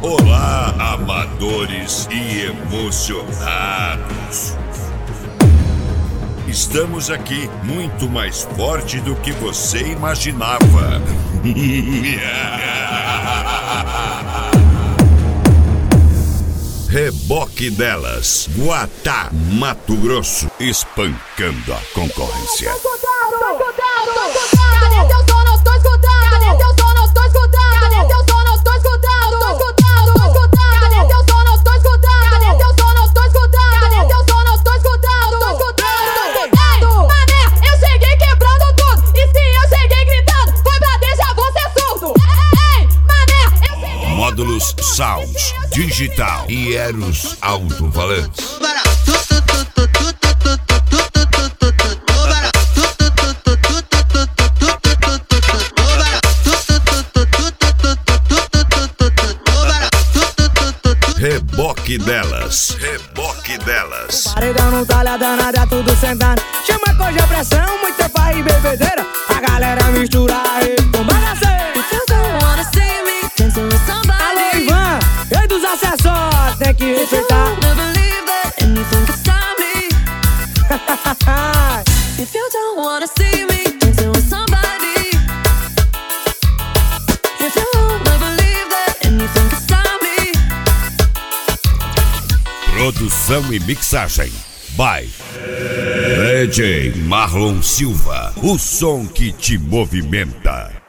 Olá, amadores e emocionados. Estamos aqui muito mais forte do que você imaginava. Reboque delas, Guatá, Mato Grosso, espancando a concorrência. Cadê teu som? Não tô escutando. Cadê teu som? Não tô escutando. Cadê teu som? Não tô escutando. Tô escutando. Cadê teu som? Não tô escutando. Cadê teu som? Não tô escutando. Cadê teu som? Não tô escutando. Tô escutando. Mané, eu cheguei quebrando tudo. E se eu cheguei gritando, foi pra deixar você surdo. Ei, mané, eu cheguei. Módulos Sounds, Digital e Eros Alto-Falantes. Reboque delas, reboque delas. Paredão não talha danada, tudo sentando. Chama coisa pressão, muita farra e bebedeira. A galera mistura aí com bagaceira. Alô, Ivan, rei dos acessórios, tem que respeitar. If you don't wanna see me dancing with somebody, if you wanna believe that anything can stop me. Produção e mixagem by DJ Marlon Silva, o som que te movimenta.